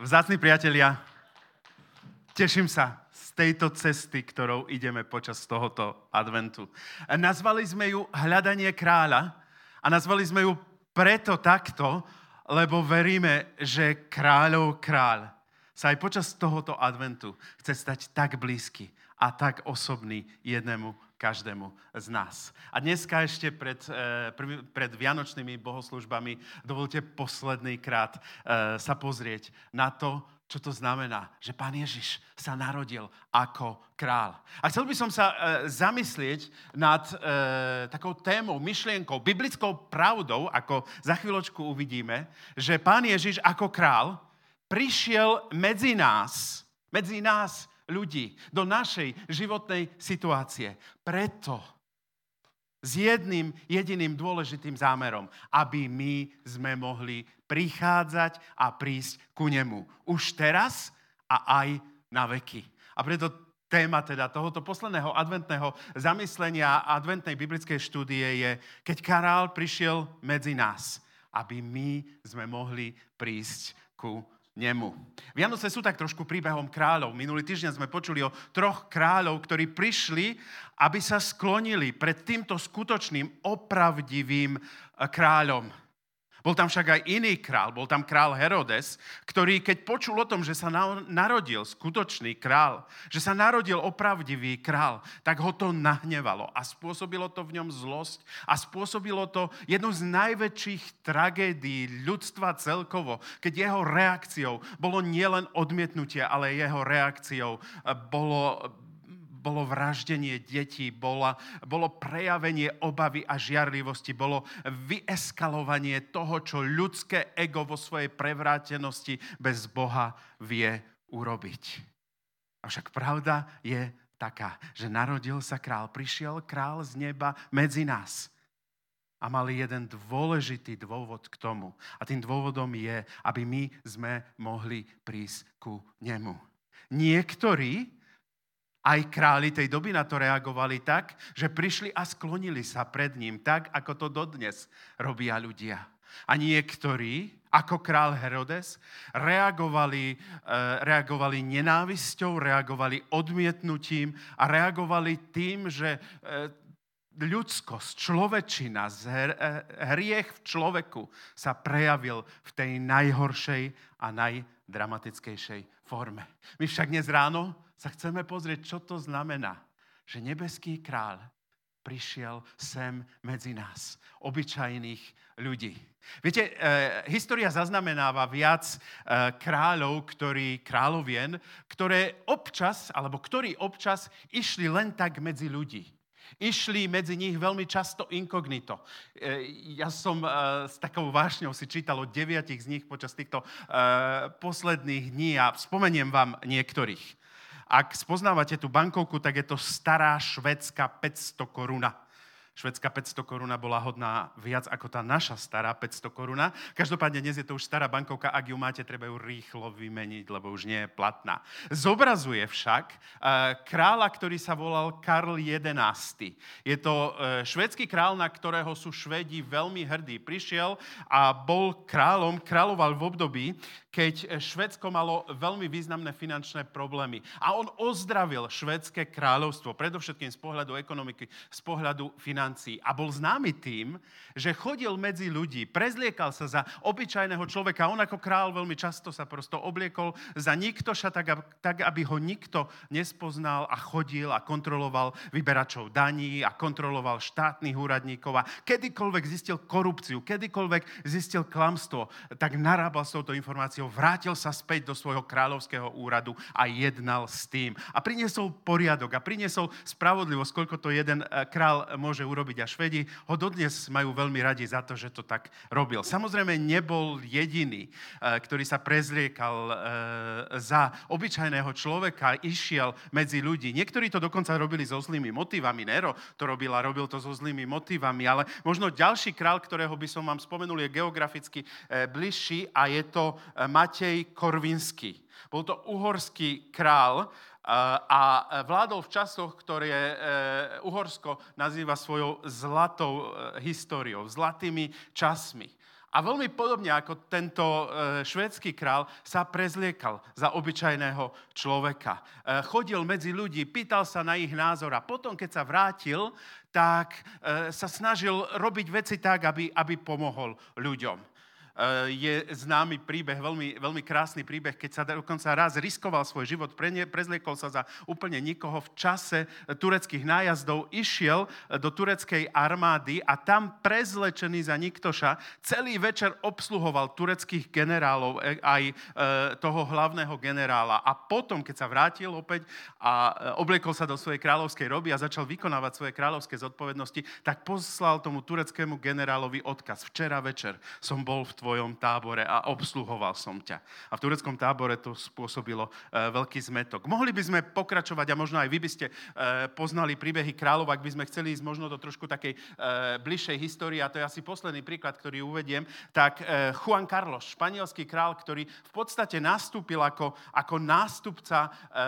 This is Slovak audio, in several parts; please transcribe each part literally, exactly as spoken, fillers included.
Vzácni priatelia, teším sa z tejto cesty, ktorou ideme počas tohoto adventu. Nazvali sme ju Hľadanie kráľa a nazvali sme ju preto takto, lebo veríme, že kráľov kráľ sa aj počas tohoto adventu chce stať tak blízky a tak osobný jednému každému z nás. A dneska ešte pred, pred vianočnými bohoslužbami dovolte posledný krát sa pozrieť na to, čo to znamená, že Pán Ježiš sa narodil ako kráľ. A chcel by som sa zamyslieť nad takou témou, myšlienkou, biblickou pravdou, ako za chvíľočku uvidíme, že Pán Ježiš ako kráľ prišiel medzi nás, medzi nás ľudí, do našej životnej situácie. Preto s jedným jediným dôležitým zámerom, aby my sme mohli prichádzať a prísť ku nemu. Už teraz a aj na veky. A preto téma teda tohoto posledného adventného zamyslenia, adventnej biblickej štúdie je, keď kráľ prišiel medzi nás, aby my sme mohli prísť ku nemu. Vianoce sú tak trošku príbehom kráľov. Minulý týždeň sme počuli o troch kráľov, ktorí prišli, aby sa sklonili pred týmto skutočným, opravdivým kráľom. Bol tam však aj iný král, bol tam král Herodes, ktorý keď počul o tom, že sa narodil skutočný král, že sa narodil opravdivý král, tak ho to nahnevalo a spôsobilo to v ňom zlosť a spôsobilo to jednu z najväčších tragédií ľudstva celkovo, keď jeho reakciou bolo nielen odmietnutie, ale jeho reakciou bolo bolo vraždenie detí, bola, bolo prejavenie obavy a žiarlivosti, bolo vyeskalovanie toho, čo ľudské ego vo svojej prevrátenosti bez Boha vie urobiť. Avšak pravda je taká, že narodil sa král, prišiel král z neba medzi nás. A mali jeden dôležitý dôvod k tomu. A tým dôvodom je, aby my sme mohli prísť ku nemu. Niektorí aj králi tej doby na to reagovali tak, že prišli a sklonili sa pred ním, tak ako to dodnes robia ľudia. A niektorí, ako král Herodes, reagovali, reagovali nenávisťou, reagovali odmietnutím a reagovali tým, že ľudskosť, človečina, hriech v človeku sa prejavil v tej najhoršej a najdramatickejšej forme. My však dnes ráno sa chceme pozrieť, čo to znamená, že nebeský kráľ prišiel sem medzi nás, obyčajných ľudí. Viete, e, história zaznamenáva viac e, kráľov, ktorí, kráľovien, ktoré občas, alebo ktorí občas išli len tak medzi ľudí. Išli medzi nich veľmi často inkognito. Ja som s takou vášňou si čítal o deviatich z nich počas týchto posledných dní a spomeniem vám niektorých. Ak spoznávate tú bankovku, tak je to stará švédska päťsto koruna. Švédska päťsto koruna bola hodná viac ako tá naša stará päťsto koruna. Každopádne dnes je to už stará bankovka, ak ju máte, treba ju rýchlo vymeniť, lebo už nie je platná. Zobrazuje však kráľa, ktorý sa volal Karl jedenásty. Je to švédsky kráľ, na ktorého sú Švédi veľmi hrdí. Prišiel a bol kráľom, kráľoval v období, keď Švédsko malo veľmi významné finančné problémy. A on ozdravil švédske kráľovstvo, predovšetkým z pohľadu ekonomiky, z pohľadu financií. A bol známy tým, že chodil medzi ľudí, prezliekal sa za obyčajného človeka. On ako kráľ veľmi často sa prosto obliekol za niktoša, tak aby ho nikto nespoznal a chodil a kontroloval vyberačov daní a kontroloval štátnych úradníkov a kedykoľvek zistil korupciu, kedykoľvek zistil klamstvo, tak narábal s touto informáciou, vrátil sa späť do svojho kráľovského úradu a jednal s tým. A priniesol poriadok a priniesol spravodlivosť, koľko to jeden král môže urobiť. A Švedi ho dodnes majú veľmi radi za to, že to tak robil. Samozrejme, nebol jediný, ktorý sa prezliekal za obyčajného človeka, išiel medzi ľudí. Niektorí to dokonca robili so zlými motivami. Nero to robil a robil to so zlými motivami, ale možno ďalší král, ktorého by som vám spomenul, je geograficky bližší a je to Matej Korvinský. Bol to uhorský král a vládol v časoch, ktoré Uhorsko nazýva svojou zlatou históriou, zlatými časmi. A veľmi podobne ako tento švédsky král sa prezliekal za obyčajného človeka. Chodil medzi ľudí, pýtal sa na ich názor a potom, keď sa vrátil, tak sa snažil robiť veci tak, aby, aby pomohol ľuďom. Je známy príbeh, veľmi, veľmi krásny príbeh, keď sa dokonca raz riskoval svoj život, prezliekol sa za úplne nikoho v čase tureckých nájazdov, išiel do tureckej armády a tam prezlečený za niktoša celý večer obsluhoval tureckých generálov, aj toho hlavného generála. A potom, keď sa vrátil opäť a obliekol sa do svojej kráľovskej roby a začal vykonávať svoje kráľovské zodpovednosti, tak poslal tomu tureckému generálovi odkaz. Včera večer som bol v tvojom tábore a obsluhoval som ťa. A v tureckom tábore to spôsobilo e, veľký zmetok. Mohli by sme pokračovať a možno aj vy by ste e, poznali príbehy kráľov, ak by sme chceli ísť možno do trošku takej e, bližšej histórie, a to je asi posledný príklad, ktorý uvediem, tak e, Juan Carlos, španielský král, ktorý v podstate nastúpil ako, ako nástupca e,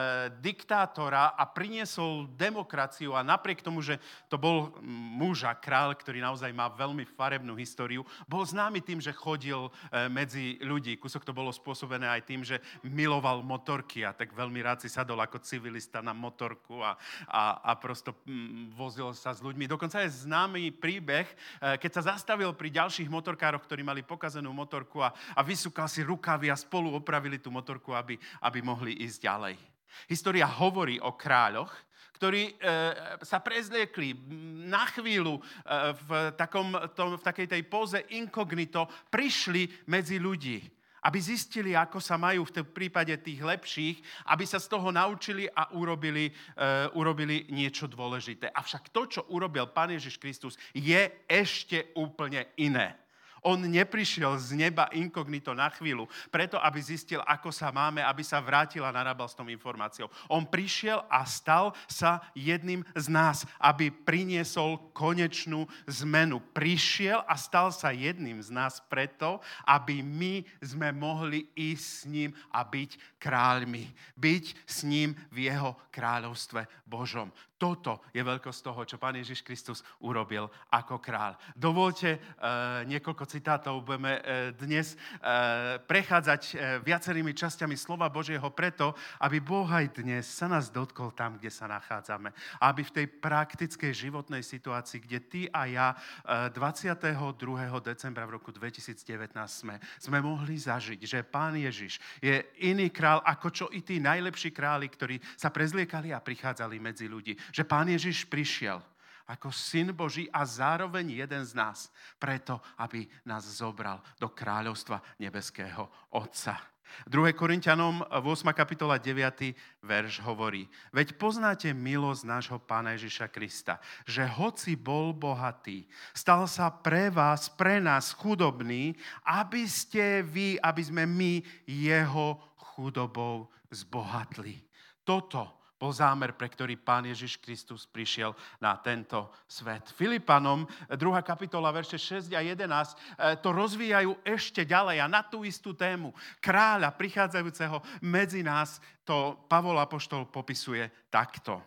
diktátora a priniesol demokraciu a napriek tomu, že to bol muž a král, ktorý naozaj má veľmi farebnú históriu, bol známy tým, že chodil medzi ľudí. Kúsok to bolo spôsobené aj tým, že miloval motorky a tak veľmi rád si sadol ako civilista na motorku a, a, a prosto vozil sa s ľuďmi. Dokonca je známy príbeh, keď sa zastavil pri ďalších motorkároch, ktorí mali pokazenú motorku a, a vysúkal si rukavy a spolu opravili tú motorku, aby, aby mohli ísť ďalej. História hovorí o kráľoch, ktorí e, sa prezliekli na chvíľu e, v, takom, tom, v takej tej póze inkognito, prišli medzi ľudí, aby zistili, ako sa majú v prípade tých lepších, aby sa z toho naučili a urobili, e, urobili niečo dôležité. Avšak to, čo urobil Pán Ježiš Kristus, je ešte úplne iné. On neprišiel z neba inkognito na chvíľu, preto aby zistil, ako sa máme, aby sa vrátil a narábal s tou informáciou. On prišiel a stal sa jedným z nás, aby priniesol konečnú zmenu. Prišiel a stal sa jedným z nás preto, aby my sme mohli ísť s ním a byť kráľmi. Byť s ním v jeho kráľovstve Božom. Toto je veľkosť toho, čo Pán Ježiš Kristus urobil ako kráľ. Dovoľte e, niekoľko citátov. Budeme e, dnes e, prechádzať e, viacerými časťami slova Božieho preto, aby Boh aj dnes sa nás dotkol tam, kde sa nachádzame. Aby v tej praktickej životnej situácii, kde ty a ja e, dvadsiateho druhého decembra v roku dvetisícdevätnásť sme, sme mohli zažiť, že Pán Ježiš je iný král, ako čo i tí najlepší králi, ktorí sa prezliekali a prichádzali medzi ľudí. Že Pán Ježiš prišiel ako Syn Boží a zároveň jeden z nás, preto, aby nás zobral do kráľovstva nebeského Otca. druhé Korinťanom ôsma kapitola deviaty verš hovorí: Veď poznáte milosť nášho Pána Ježiša Krista, že hoci bol bohatý, stal sa pre vás, pre nás chudobný, aby ste vy, aby sme my jeho chudobou zbohatli. Toto bol zámer, pre ktorý Pán Ježiš Kristus prišiel na tento svet. Filipanom, druhá kapitola, verše šesť a jedenásť, to rozvíjajú ešte ďalej a na tú istú tému kráľa prichádzajúceho medzi nás, to Pavol apoštol popisuje takto.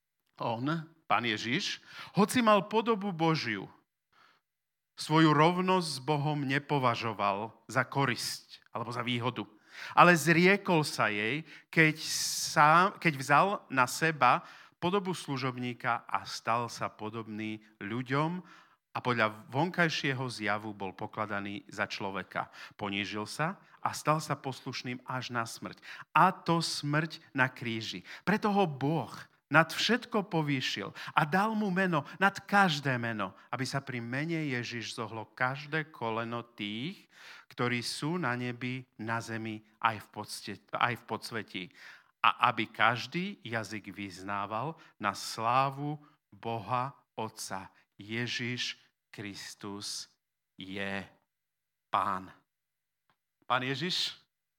On, Pán Ježiš, hoci mal podobu Božiu, svoju rovnosť s Bohom nepovažoval za korisť alebo za výhodu. Ale zriekol sa jej, keď, sám, keď vzal na seba podobu služobníka a stal sa podobný ľuďom a podľa vonkajšieho zjavu bol pokladaný za človeka. Ponížil sa a stal sa poslušným až na smrť. A to smrť na kríži. Preto ho Boh nad všetko povýšil a dal mu meno, nad každé meno, aby sa pri mene Ježiš zohlo každé koleno tých, ktorí sú na nebi, na zemi, aj v, podstate, aj v podsvetí. A aby každý jazyk vyznával na slávu Boha Otca. Ježiš Kristus je Pán. Pán Ježiš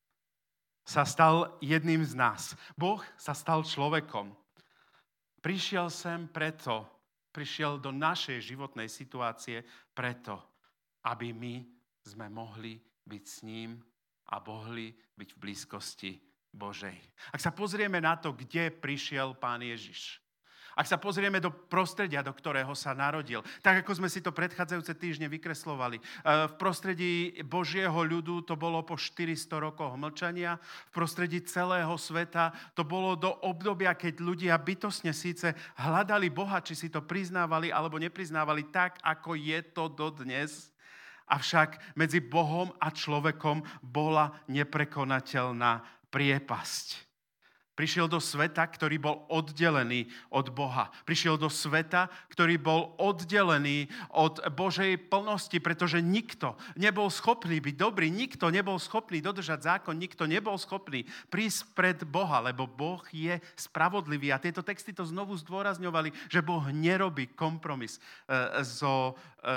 sa stal jedným z nás. Boh sa stal človekom. Prišiel sem preto, prišiel do našej životnej situácie preto, aby my sme mohli byť s ním a mohli byť v blízkosti Božej. Ak sa pozrieme na to, kde prišiel Pán Ježiš, Ak sa pozrieme do prostredia, do ktorého sa narodil, tak ako sme si to predchádzajúce týždne vykreslovali, v prostredí Božieho ľudu to bolo po štyristo rokoch mlčania, v prostredí celého sveta to bolo do obdobia, keď ľudia bytostne síce hľadali Boha, či si to priznávali alebo nepriznávali tak, ako je to dodnes, avšak medzi Bohom a človekom bola neprekonateľná priepasť. Prišiel do sveta, ktorý bol oddelený od Boha. Prišiel do sveta, ktorý bol oddelený od Božej plnosti, pretože nikto nebol schopný byť dobrý, nikto nebol schopný dodržať zákon, nikto nebol schopný prísť pred Boha, lebo Boh je spravodlivý. A tieto texty to znovu zdôrazňovali, že Boh nerobí kompromis e, so, e,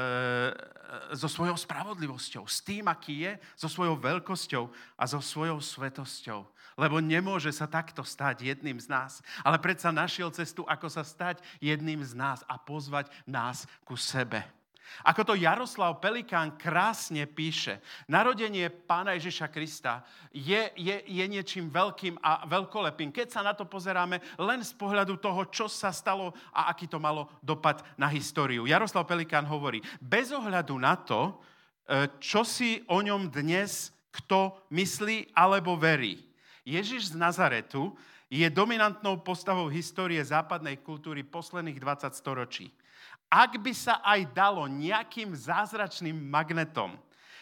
so svojou spravodlivosťou, s tým, aký je, so svojou veľkosťou a so svojou svetosťou. Lebo nemôže sa takto stať jedným z nás. Ale predsa našiel cestu, ako sa stať jedným z nás a pozvať nás ku sebe. Ako to Jaroslav Pelikán krásne píše, narodenie Pána Ježiša Krista je, je, je niečím veľkým a veľkolepým. Keď sa na to pozeráme len z pohľadu toho, čo sa stalo a aký to malo dopad na históriu. Jaroslav Pelikán hovorí, bez ohľadu na to, čo si o ňom dnes kto myslí alebo verí, Ježiš z Nazaretu je dominantnou postavou histórie západnej kultúry posledných dvadsať storočí. Ak by sa aj dalo nejakým zázračným magnetom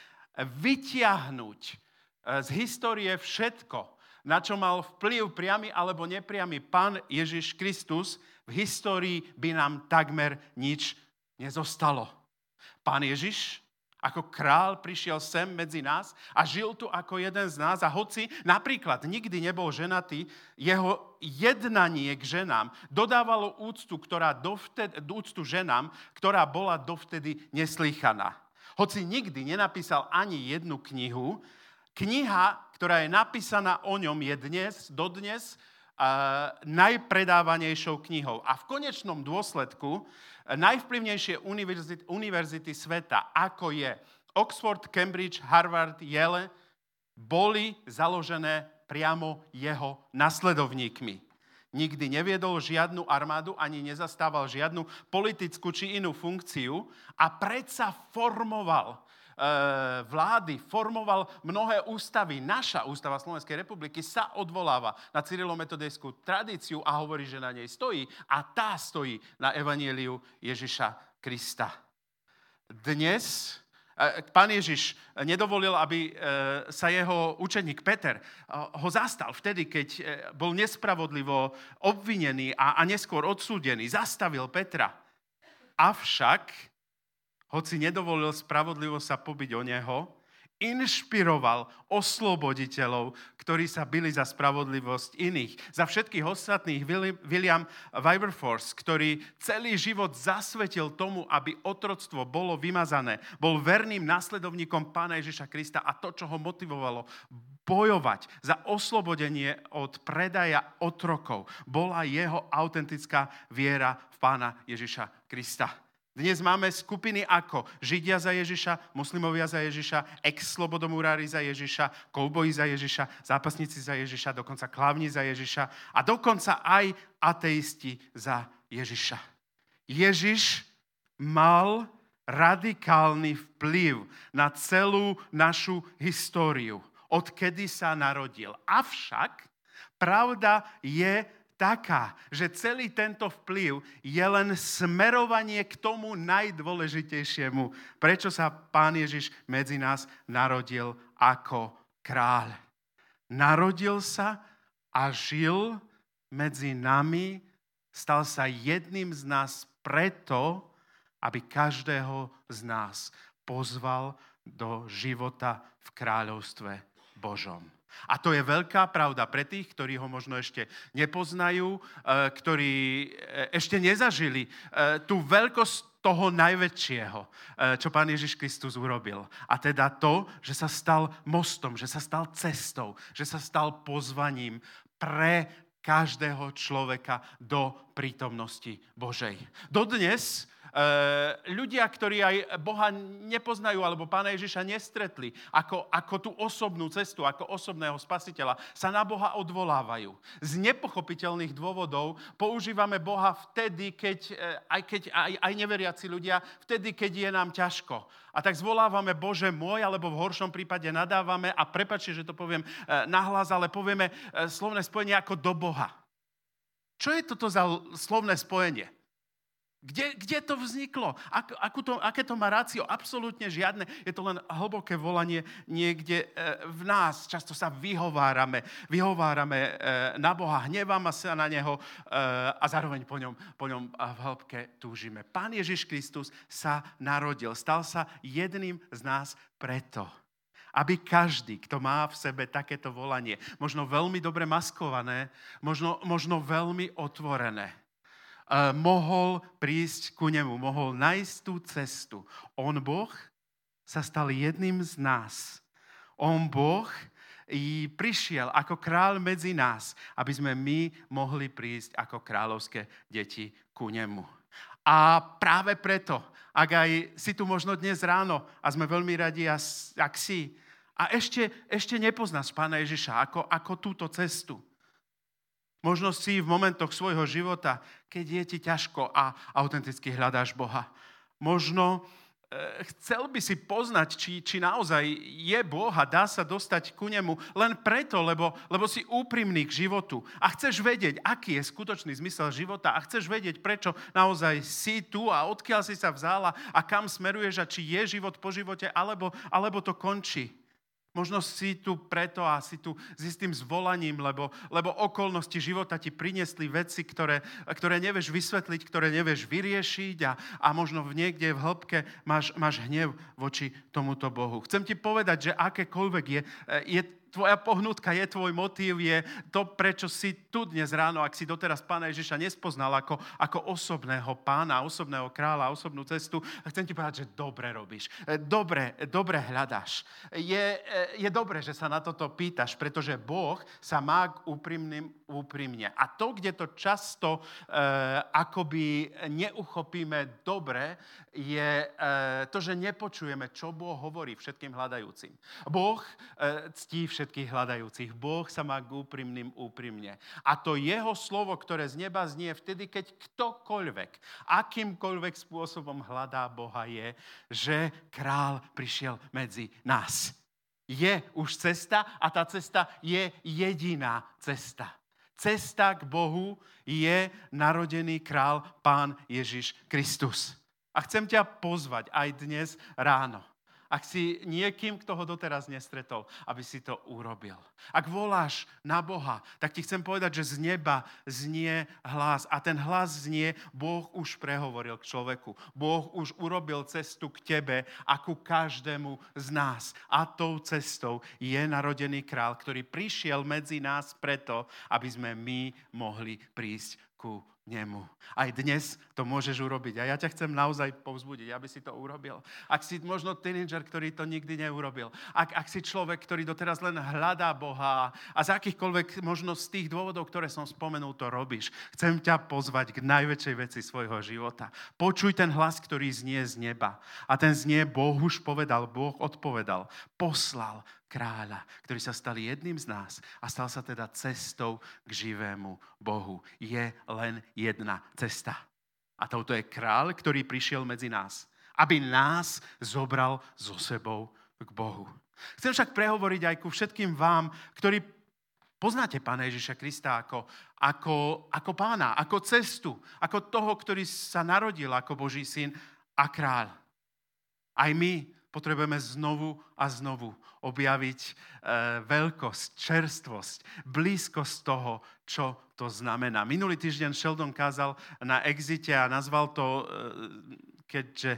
vytiahnuť z histórie všetko, na čo mal vplyv priamy alebo nepriamy Pán Ježiš Kristus, v histórii by nám takmer nič nezostalo. Pán Ježiš ako král prišiel sem medzi nás a žil tu ako jeden z nás. A hoci napríklad nikdy nebol ženatý, jeho jednanie k ženám dodávalo úctu, ktorá dovtedy, úctu ženám, ktorá bola dovtedy neslýchaná. Hoci nikdy nenapísal ani jednu knihu, kniha, ktorá je napísaná o ňom, je dnes, dodnes uh, najpredávanejšou knihou. A v konečnom dôsledku najvplyvnejšie univerzity, univerzity sveta, ako je Oxford, Cambridge, Harvard, Yale, boli založené priamo jeho nasledovníkmi. Nikdy neviedol žiadnu armádu, ani nezastával žiadnu politickú či inú funkciu a predsa formoval vlády, formoval mnohé ústavy. Naša ústava Slovenskej republiky sa odvoláva na cyrilometodejskú tradíciu a hovorí, že na nej stojí a tá stojí na evanjeliu Ježiša Krista. Dnes Pán Ježiš nedovolil, aby sa jeho učeník Peter ho zastal vtedy, keď bol nespravodlivo obvinený a neskôr odsúdený. Zastavil Petra. Avšak hoci nedovolil spravodlivo sa pobiť o neho, inšpiroval osloboditeľov, ktorí sa bili za spravodlivosť iných. Za všetkých ostatných William Wilberforce, ktorý celý život zasvetil tomu, aby otroctvo bolo vymazané. Bol verným následovníkom Pána Ježiša Krista a to, čo ho motivovalo bojovať za oslobodenie od predaja otrokov, bola jeho autentická viera v Pána Ježiša Krista. Dnes máme skupiny ako Židia za Ježiša, moslimovia za Ježiša, ex-slobodomurári za Ježiša, kouboji za Ježiša, zápasníci za Ježiša, dokonca klávni za Ježiša a dokonca aj ateisti za Ježiša. Ježiš mal radikálny vplyv na celú našu históriu, odkedy sa narodil. Avšak pravda je taká, že celý tento vplyv je len smerovanie k tomu najdôležitejšiemu, prečo sa Pán Ježiš medzi nás narodil ako kráľ. Narodil sa a žil medzi nami, stal sa jedným z nás preto, aby každého z nás pozval do života v kráľovstve Božom. A to je veľká pravda pre tých, ktorí ho možno ešte nepoznajú, ktorí ešte nezažili tú veľkosť toho najväčšieho, čo Pán Ježiš Kristus urobil. A teda to, že sa stal mostom, že sa stal cestou, že sa stal pozvaním pre každého človeka do prítomnosti Božej. Dodnes ľudia, ktorí aj Boha nepoznajú alebo Pána Ježiša nestretli ako, ako tú osobnú cestu, ako osobného spasiteľa, sa na Boha odvolávajú. Z nepochopiteľných dôvodov používame Boha vtedy, keď, aj, keď, aj, aj neveriaci ľudia, vtedy, keď je nám ťažko. A tak zvolávame Bože môj, alebo v horšom prípade nadávame a prepáčte, že to poviem nahlas, ale povieme slovné spojenie ako do Boha. Čo je toto za slovné spojenie? Kde, kde to vzniklo? Ak, to, aké to má rácio? Absolútne žiadne. Je to len hlboké volanie niekde v nás. Často sa vyhovárame. Vyhovárame na Boha, hneváme sa na Neho a zároveň po ňom, po ňom v hĺbke túžime. Pán Ježiš Kristus sa narodil. Stal sa jedným z nás preto, aby každý, kto má v sebe takéto volanie, možno veľmi dobre maskované, možno, možno veľmi otvorené, mohol prísť ku nemu, mohol nájsť tú cestu. On, Boh, sa stal jedným z nás. On, Boh, i prišiel ako kráľ medzi nás, aby sme my mohli prísť ako kráľovské deti ku nemu. A práve preto, ak aj si tu možno dnes ráno, a sme veľmi radi, ak si, a ešte, ešte nepoznáš Pána Ježiša ako, ako túto cestu, možno si v momentoch svojho života, keď je ti ťažko a autenticky hľadáš Boha. Možno e, chcel by si poznať, či, či naozaj je Boh a dá sa dostať ku nemu len preto, lebo, lebo si úprimný k životu. A chceš vedieť, aký je skutočný zmysel života. A chceš vedieť, prečo naozaj si tu a odkiaľ si sa vzala a kam smeruješ a či je život po živote, alebo, alebo to končí. Možno si tu preto a si tu s istým zvolaním, lebo, lebo okolnosti života ti priniesli veci, ktoré, ktoré nevieš vysvetliť, ktoré nevieš vyriešiť a, a možno v niekde v hĺbke máš, máš hnev voči tomuto Bohu. Chcem ti povedať, že akékoľvek je, je tvoja pohnutka, je tvoj motív, je to, prečo si tu dnes ráno, ak si doteraz Pána Ježiša nespoznal ako, ako osobného pána, osobného kráľa, osobnú cestu, chcem ti povedať, že dobre robíš. Dobre, dobre hľadáš. Je, je dobre, že sa na toto pýtaš, pretože Boh sa má k úprimným úprimne. A to, kde to často e, akoby neuchopíme dobre, je e, to, že nepočujeme, čo Boh hovorí všetkým hľadajúcim. Boh e, ctí všetkých hľadajúcich. Boh sa má k úprimným úprimne. A to jeho slovo, ktoré z neba znie vtedy, keď ktokoľvek, akýmkoľvek spôsobom hľadá Boha, je, že král prišiel medzi nás. Je už cesta a tá cesta je jediná cesta. Cesta k Bohu je narodený král, Pán Ježiš Kristus. A chcem ťa pozvať aj dnes ráno. Ak si niekým, kto ho doteraz nestretol, aby si to urobil. Ak voláš na Boha, tak ti chcem povedať, že z neba znie hlas. A ten hlas znie, Boh už prehovoril k človeku. Boh už urobil cestu k tebe a ku každému z nás. A tou cestou je narodený král, ktorý prišiel medzi nás preto, aby sme my mohli prísť ku nemu. Aj dnes to môžeš urobiť. A ja ťa chcem naozaj povzbudiť, aby si to urobil. Ak si možno tínedžer, ktorý to nikdy neurobil. Ak, ak si človek, ktorý doteraz len hľadá Boha a z akýchkoľvek možno z tých dôvodov, ktoré som spomenul, to robíš. Chcem ťa pozvať k najväčšej veci svojho života. Počuj ten hlas, ktorý znie z neba. A ten znie, Boh už povedal, Boh odpovedal. Poslal kráľa, ktorý sa stal jedným z nás a stal sa teda cestou k živému Bohu. Je len jedna cesta. A touto je kráľ, ktorý prišiel medzi nás, aby nás zobral so sebou k Bohu. Chcem však prehovoriť aj ku všetkým vám, ktorí poznáte Pána Ježiša Krista ako, ako, ako pána, ako cestu, ako toho, ktorý sa narodil ako Boží syn a kráľ. Aj my potrebujeme znovu a znovu objaviť e, veľkosť, čerstvosť, blízkosť toho, čo to znamená. Minulý týždeň Sheldon kázal na Exite a nazval to, e, keďže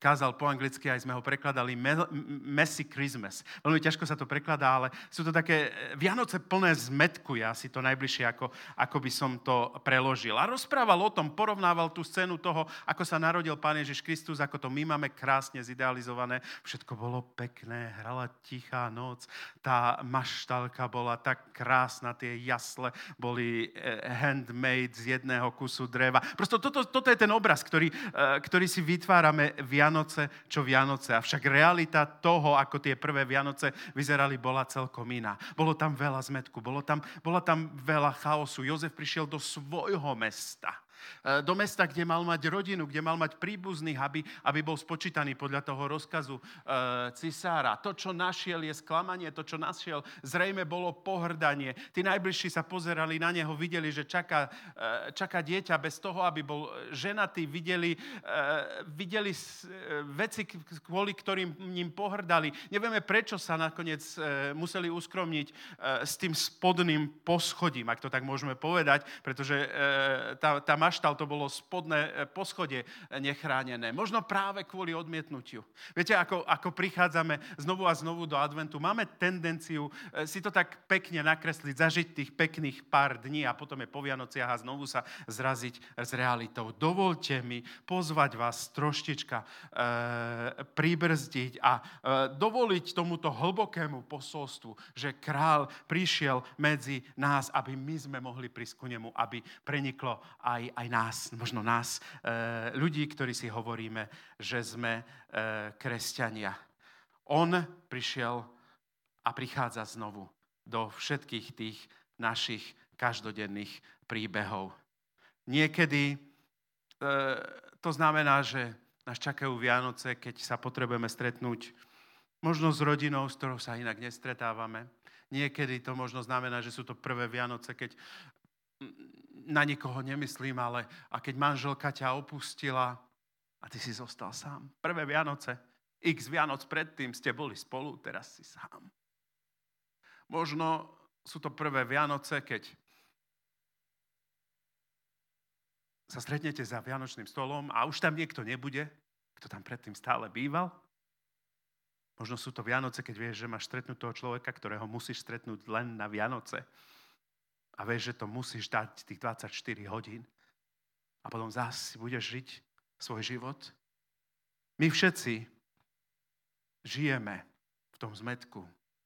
kázal po anglicky, aj sme ho prekladali Messy Christmas. Veľmi ťažko sa to prekladá, ale sú to také Vianoce plné zmetku, ja si to najbližšie, ako, ako by som to preložil. A rozprával o tom, porovnával tú scénu toho, ako sa narodil Pán Ježiš Kristus, ako to my máme krásne zidealizované. Všetko bolo pekné, hrala tichá noc, tá maštalka bola tak krásna, tie jasle boli handmade z jedného kusu dreva. Prosto toto, toto je ten obraz, ktorý, ktorý si vytvárame Vianoce, čo Vianoce. Avšak realita toho, ako tie prvé Vianoce vyzerali, bola celkom iná. Bolo tam veľa zmetku, bolo tam, bola tam veľa chaosu. Jozef prišiel do svojho mesta. Do mesta, kde mal mať rodinu, kde mal mať príbuzných, aby, aby bol spočítaný podľa toho rozkazu e, cisára. To, čo našiel, je sklamanie, to, čo našiel, zrejme bolo pohrdanie. Tí najbližší sa pozerali na neho, videli, že čaká, e, čaká dieťa bez toho, aby bol ženatý, videli, e, videli e, veci, kvôli ktorým ním pohrdali. Nevieme, prečo sa nakoniec e, museli uskromniť e, s tým spodným poschodím, ak to tak môžeme povedať, pretože e, tá, tá maštal to bolo spodné poschodie nechránené. Možno práve kvôli odmietnutiu. Viete, ako, ako prichádzame znovu a znovu do adventu, máme tendenciu si to tak pekne nakresliť, zažiť tých pekných pár dní a potom je po Vianociach a znovu sa zraziť s realitou. Dovolte mi pozvať vás troštička e, pribrzdiť a e, dovoliť tomuto hlbokému posolstvu, že král prišiel medzi nás, aby my sme mohli prísť ku nemu, aby preniklo aj aj nás, možno nás, ľudí, ktorí si hovoríme, že sme kresťania. On prišiel a prichádza znovu do všetkých tých našich každodenných príbehov. Niekedy to znamená, že nás čakajú Vianoce, keď sa potrebujeme stretnúť možno s rodinou, s ktorou sa inak nestretávame. Niekedy to možno znamená, že sú to prvé Vianoce, keď na nikoho nemyslím, ale a keď manželka ťa opustila a ty si zostal sám. Prvé Vianoce, x Vianoc predtým ste boli spolu, teraz si sám. Možno sú to prvé Vianoce, keď sa stretnete za vianočným stolom a už tam niekto nebude, kto tam predtým stále býval. Možno sú to Vianoce, keď vieš, že máš stretnúť toho človeka, ktorého musíš stretnúť len na Vianoce. A vieš, že to musíš dať tých dvadsaťštyri hodín. A potom zás si budeš žiť svoj život. My všetci žijeme v tom zmetku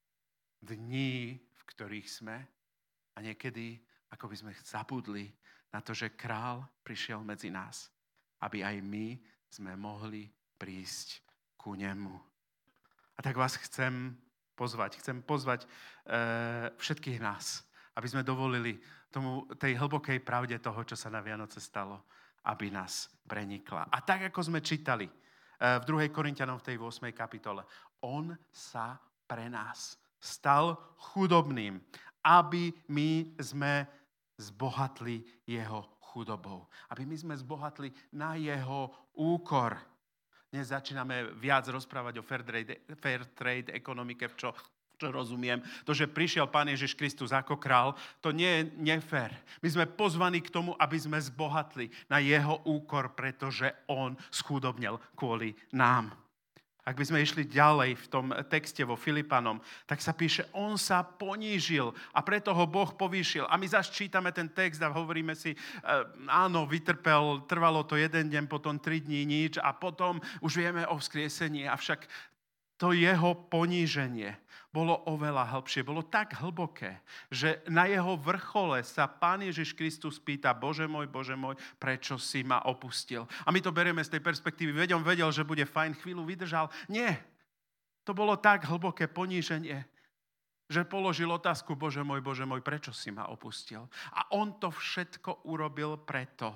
dní, v ktorých sme a niekedy, ako by sme zabudli na to, že král prišiel medzi nás, aby aj my sme mohli prísť ku nemu. A tak vás chcem pozvať, chcem pozvať e, všetkých nás, aby sme dovolili tomu, tej hlbokej pravde toho, čo sa na Vianoce stalo, aby nás prenikla. A tak, ako sme čítali v druhej Korinťanom v tej ôsmej kapitole, on sa pre nás stal chudobným, aby my sme zbohatli jeho chudobou. Aby my sme zbohatli na jeho úkor. Dnes začíname viac rozprávať o fair trade, fair trade ekonomike, v čo čo rozumiem, to, že prišiel Pán Ježiš Kristus ako král, to nie je nefér. My sme pozvaní k tomu, aby sme zbohatli na jeho úkor, pretože on schudobnel kvôli nám. Ak by sme išli ďalej v tom texte vo Filipanom, tak sa píše, on sa ponížil a preto ho Boh povýšil. A my zase čítame ten text a hovoríme si, áno, vytrpel, trvalo to jeden deň, potom tri dní nič a potom už vieme o vzkriesení, avšak to jeho poníženie bolo oveľa hlbšie, bolo tak hlboké, že na jeho vrchole sa Pán Ježiš Kristus pýta, Bože môj, Bože môj, prečo si ma opustil? A my to berieme z tej perspektívy, veď on vedel, že bude fajn, chvíľu vydržal. Nie, to bolo tak hlboké poníženie, že položil otázku, Bože môj, Bože môj, prečo si ma opustil? A on to všetko urobil preto,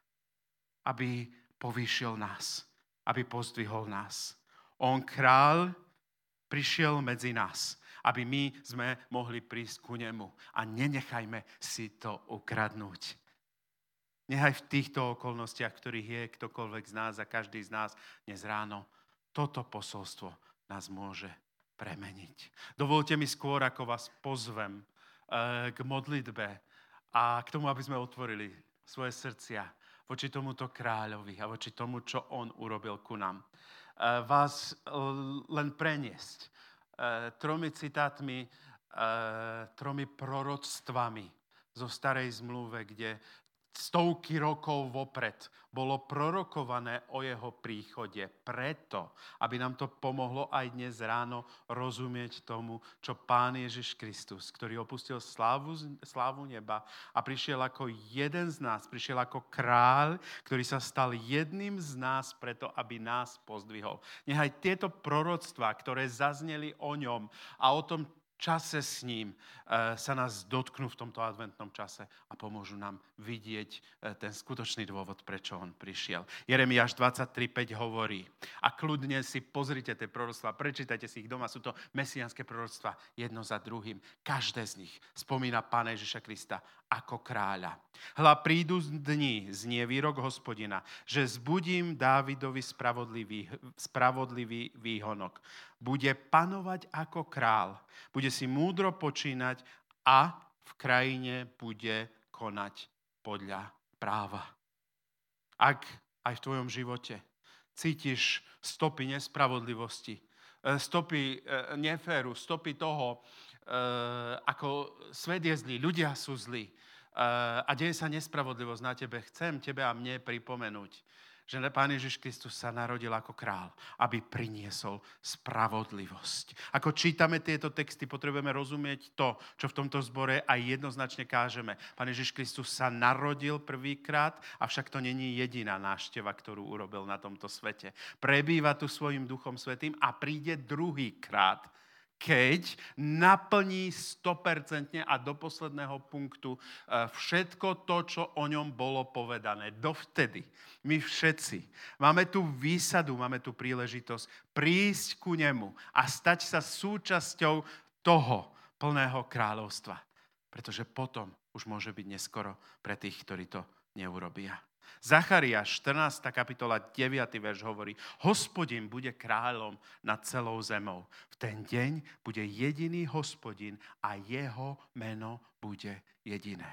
aby povýšil nás, aby pozdvihol nás. On, kráľ, prišiel medzi nás, aby my sme mohli prísť ku nemu. A nenechajme si to ukradnúť. Nechaj v týchto okolnostiach, ktorých je ktokoľvek z nás a každý z nás dnes ráno, toto posolstvo nás môže premeniť. Dovolte mi skôr, ako vás pozvem k modlitbe a k tomu, aby sme otvorili svoje srdcia voči tomuto kráľovi a voči tomu, čo on urobil ku nám. vás len preniesť tromi citátmi, tromi proroctvami zo starej zmluve, kde stovky rokov vopred bolo prorokované o jeho príchode. Preto, aby nám to pomohlo aj dnes ráno rozumieť tomu, čo Pán Ježiš Kristus, ktorý opustil slávu, slávu neba a prišiel ako jeden z nás, prišiel ako kráľ, ktorý sa stal jedným z nás preto, aby nás pozdvihol. Nechaj tieto proroctvá, ktoré zazneli o ňom a o tom čase s ním sa nás dotknú v tomto adventnom čase a pomôžu nám vidieť ten skutočný dôvod, prečo on prišiel. Jeremiáš dvadsaťtri päť hovorí, a kľudne si pozrite tie proroctvá, prečítajte si ich doma, sú to mesiánske proroctvá jedno za druhým. Každé z nich spomína Pána Ježiša Krista ako kráľa. Hľa, prídu dni, znie výrok Hospodina, že zbudím Dávidovi spravodlivý, spravodlivý výhonok. Bude panovať ako král, bude si múdro počínať a v krajine bude konať podľa práva. Ak aj v tvojom živote cítiš stopy nespravodlivosti, stopy neféru, stopy toho, ako svet je zlý, ľudia sú zlí a deje sa nespravodlivosť na tebe, chcem tebe a mne pripomenúť, že Pán Ježiš Kristus sa narodil ako král, aby priniesol spravodlivosť. Ako čítame tieto texty, potrebujeme rozumieť to, čo v tomto zbore aj jednoznačne kážeme. Pán Ježiš Kristus sa narodil prvýkrát, avšak to není jediná návšteva, ktorú urobil na tomto svete. Prebýva tu svojim Duchom Svätým a príde druhýkrát, keď naplní sto percent a do posledného punktu všetko to, čo o ňom bolo povedané. Dovtedy my všetci máme tú výsadu, máme tú príležitosť prísť ku nemu a stať sa súčasťou toho plného kráľovstva. Pretože potom už môže byť neskoro pre tých, ktorí to neurobia. Zachariáš štrnásta kapitola deviaty verš hovorí, Hospodin bude kráľom nad celou zemou. V ten deň bude jediný Hospodin a jeho meno bude jediné.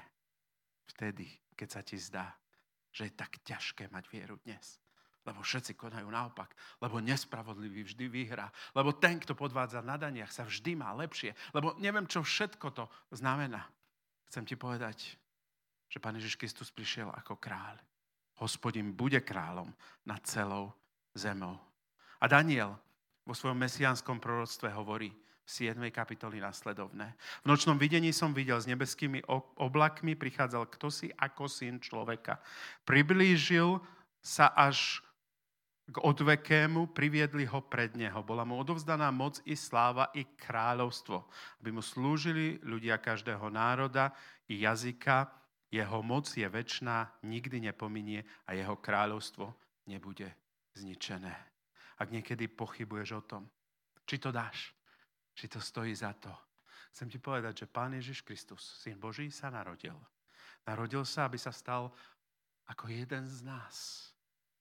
Vtedy, keď sa ti zdá, že je tak ťažké mať vieru dnes. Lebo všetci konajú naopak. Lebo nespravodlivý vždy vyhrá. Lebo ten, kto podvádza na daniach, sa vždy má lepšie. Lebo neviem, čo všetko to znamená. Chcem ti povedať, že Pán Ježiš Kristus prišiel ako kráľ. Hospodin bude kráľom nad celou zemou. A Daniel vo svojom mesiánskom proroctve hovorí v siedmej kapitoli nasledovné. V nočnom videní som videl, s nebeskými oblakmi prichádzal ktosi ako syn človeka. Priblížil sa až k odvekému, priviedli ho pred neho. Bola mu odovzdaná moc i sláva i kráľovstvo, aby mu slúžili ľudia každého národa i jazyka. Jeho moc je večná, nikdy nepominie a jeho kráľovstvo nebude zničené. Ak niekedy pochybuješ o tom, či to dáš, či to stojí za to, chcem ti povedať, že Pán Ježiš Kristus, Syn Boží, sa narodil. Narodil sa, aby sa stal ako jeden z nás.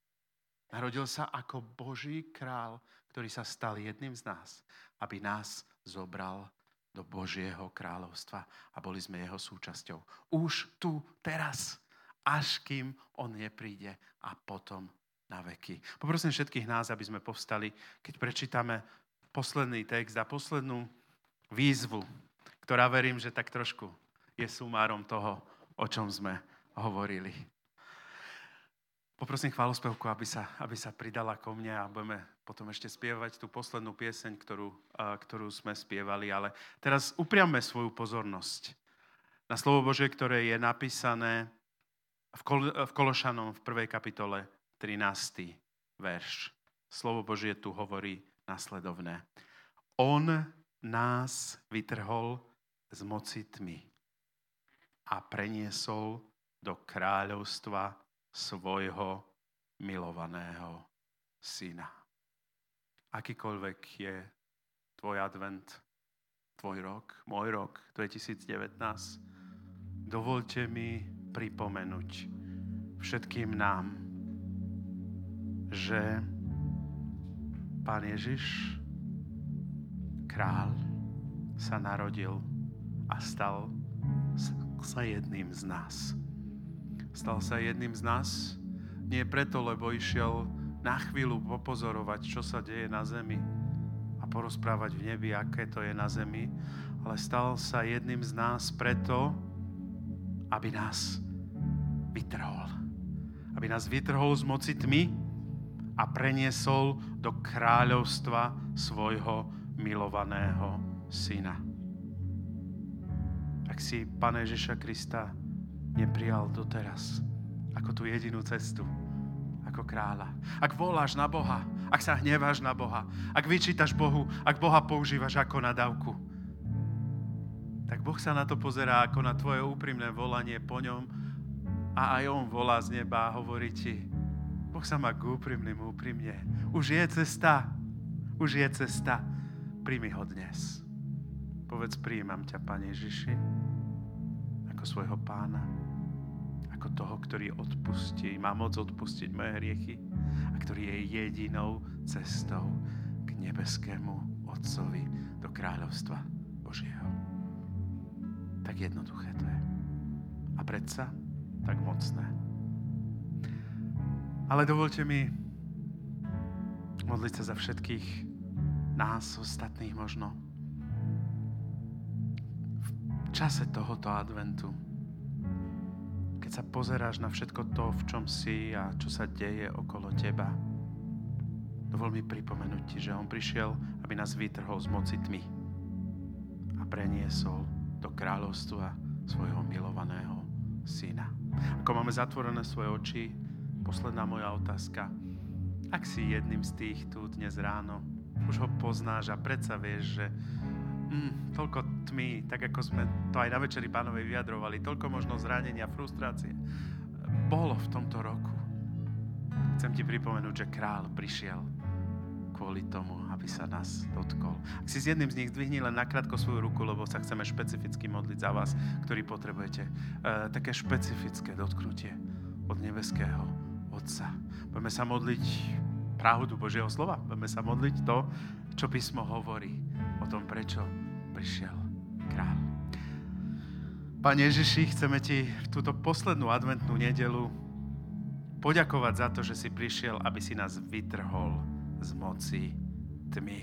Narodil sa ako Boží král, ktorý sa stal jedným z nás, aby nás zobral do Božieho kráľovstva a boli sme jeho súčasťou. Už tu, teraz, až kým on nepríde a potom na veky. Poprosím všetkých nás, aby sme povstali, keď prečítame posledný text a poslednú výzvu, ktorá verím, že tak trošku je sumárom toho, o čom sme hovorili. Poprosím chválospevku, aby sa, aby sa pridala ko mne a budeme potom ešte spievať tú poslednú pieseň, ktorú, ktorú sme spievali. Ale teraz upriamme svoju pozornosť na slovo Božie, ktoré je napísané v, Kol- v Kološanom v prvej kapitole trinásty verš. Slovo Božie tu hovorí nasledovné. On nás vytrhol z moci tmy a preniesol do kráľovstva svojho milovaného syna. Akýkoľvek je tvoj advent, tvoj rok, môj rok dvetisícdevätnásť, dovoľte mi pripomenúť všetkým nám, že Pán Ježiš, král, sa narodil a stal sa jedným z nás. Stal sa jedným z nás nie preto, lebo išiel na chvíľu popozorovať, čo sa deje na zemi a porozprávať v nebi, aké to je na zemi, ale stal sa jedným z nás preto, aby nás vytrhol. Aby nás vytrhol z moci tmy a preniesol do kráľovstva svojho milovaného syna. Ak si Pána Ježiša Krista neprijal doteraz ako tú jedinú cestu, ako kráľa. Ak voláš na Boha, ak sa hneváš na Boha, ak vyčítaš Bohu, ak Boha používaš ako nadávku, tak Boh sa na to pozerá ako na tvoje úprimné volanie po ňom a aj on volá z neba a hovorí ti, Boh sa má k úprimným úprimne. Už je cesta, už je cesta. Príjmi ho dnes. Povedz, prijímam ťa, Pane Ježiši, ako svojho Pána, ako toho, ktorý odpustí, má moc odpustiť moje hriechy a ktorý je jedinou cestou k nebeskému Otcovi do kráľovstva Božieho. Tak jednoduché to je. A predsa tak mocné. Ale dovolte mi modliť sa za všetkých nás, ostatných možno. V čase tohoto adventu, keď sa pozeráš na všetko to, v čom si a čo sa deje okolo teba, dovol mi pripomenúť ti, že on prišiel, aby nás vytrhol z moci tmy a preniesol do kráľovstva svojho milovaného syna. Ako máme zatvorené svoje oči, posledná moja otázka. Ak si jedným z tých tu dnes ráno, už ho poznáš a predsa vieš, že mm, toľko tmy, tak ako sme to aj na Večeri Pánovej vyjadrovali, toľko možno zranenia, frustrácie, bolo v tomto roku. Chcem ti pripomenúť, že kráľ prišiel kvôli tomu, aby sa nás dotkol. Ak si s jedným z nich zdvihni len nakrátko svoju ruku, lebo sa chceme špecificky modliť za vás, ktorí potrebujete uh, také špecifické dotknutie od nebeského Otca. Budeme sa modliť pravdu Božieho slova. Budeme sa modliť to, čo písmo hovorí o tom, prečo prišiel kráľ. Pane Ježiši, chceme ti v túto poslednú adventnú nedeľu poďakovať za to, že si prišiel, aby si nás vytrhol z moci tmy.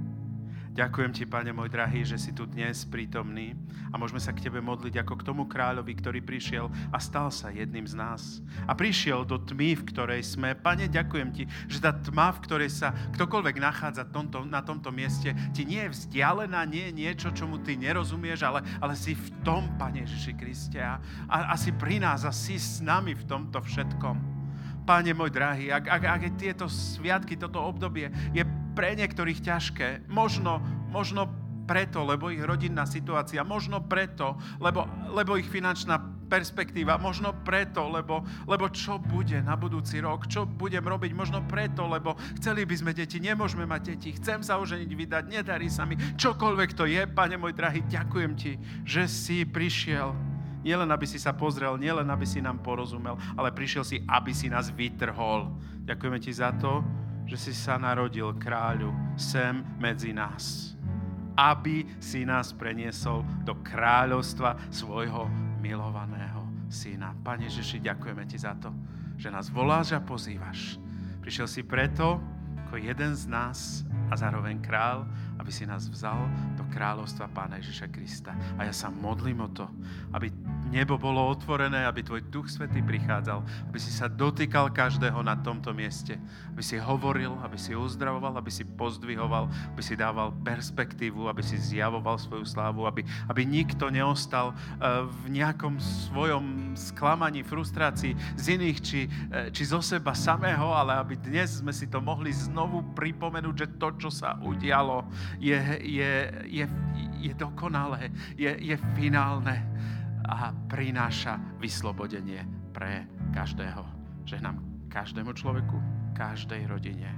Ďakujem ti, Pane môj drahý, že si tu dnes prítomný a môžeme sa k tebe modliť ako k tomu kráľovi, ktorý prišiel a stal sa jedným z nás. A prišiel do tmy, v ktorej sme. Pane, ďakujem ti, že tá tma, v ktorej sa ktokoľvek nachádza tomto, na tomto mieste, ti nie je vzdialená, nie je niečo, čomu ty nerozumieš, ale, ale si v tom, Pane Ježiši Kriste, a, a, a si pri nás a si s nami v tomto všetkom. Pane môj drahý, ak, ak, ak tieto sviatky, toto obdobie je pre niektorých ťažké, možno, možno preto, lebo ich rodinná situácia, možno preto, lebo, lebo ich finančná perspektíva, možno preto, lebo, lebo čo bude na budúci rok, čo budem robiť, možno preto, lebo chceli by sme deti, nemôžeme mať deti, chcem sa oženiť, vydať, nedarí sa mi, čokoľvek to je, Pane môj drahý, ďakujem ti, že si prišiel. Nielen, aby si sa pozrel, nielen, aby si nám porozumel, ale prišiel si, aby si nás vytrhol. Ďakujeme ti za to, že si sa narodil, kráľu, sem medzi nás. Aby si nás preniesol do kráľovstva svojho milovaného syna. Pane Ježiši, ďakujeme ti za to, že nás voláš a pozývaš. Prišiel si preto, ako jeden z nás a zároveň král, aby si nás vzal do kráľovstva Pána Ježiša Krista. A ja sa modlím o to, aby nebo bolo otvorené, aby tvoj Duch Svätý prichádzal, aby si sa dotýkal každého na tomto mieste, aby si hovoril, aby si uzdravoval, aby si pozdvihoval, aby si dával perspektívu, aby si zjavoval svoju slávu, aby, aby nikto neostal uh, v nejakom svojom sklamaní, frustrácii z iných, či, uh, či zo seba samého, ale aby dnes sme si to mohli znovu pripomenúť, že to, čo sa udialo, je, je, je, je dokonalé, je, je finálne a prináša vyslobodenie pre každého. Žehnám každému človeku, každej rodine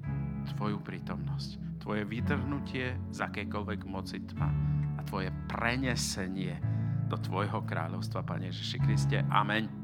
tvoju prítomnosť, tvoje vytrhnutie z akékoľvek moci tma a tvoje prenesenie do tvojho kráľovstva, Pane Ježiši Kriste. Amen.